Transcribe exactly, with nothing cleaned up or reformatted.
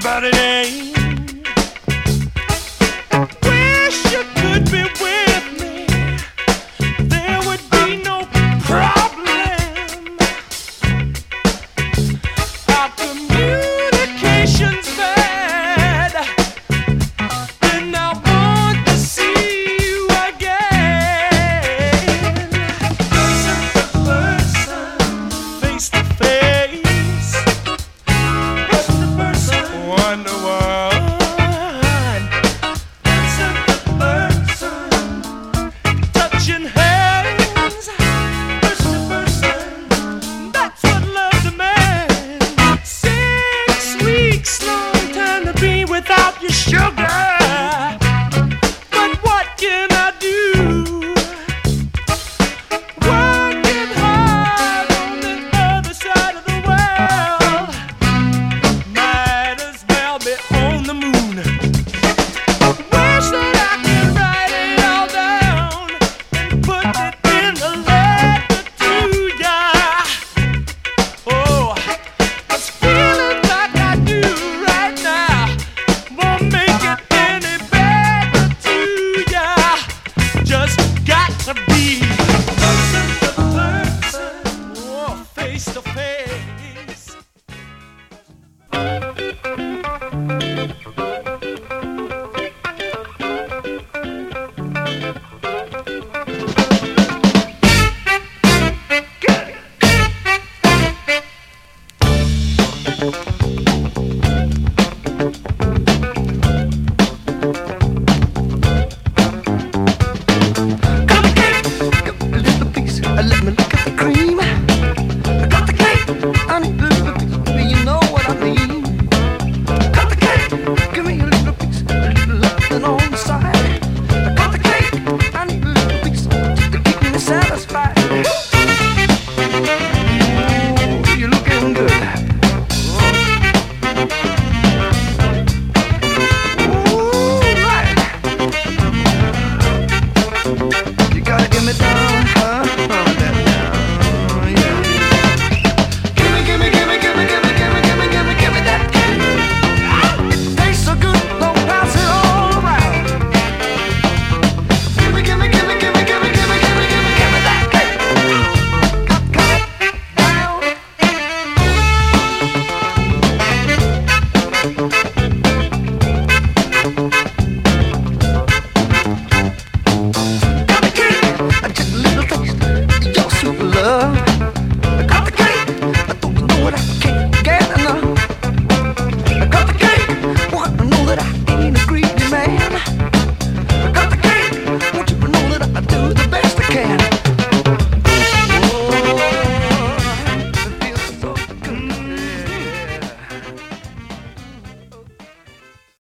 but it ain't. Wish you could be with me. There would be no problem. Our communication's bad, and I want to see you again. Person to person, face to face. Person to person, one to one. Person to person, touching hands. Person to person, that's what love demands. Six weeks, long time to be without your sugar. But what can I do? Working hard on the other side of the world. Might as well be on the moon. Wish that I could write it all down and put it in a letter to ya. Oh, 'cause feeling like I do right now won't make it any better to ya. Just got to be person to person, oh, face to face. Got the cake, got a little piece. Let me look at the cream. I got the cake, I need a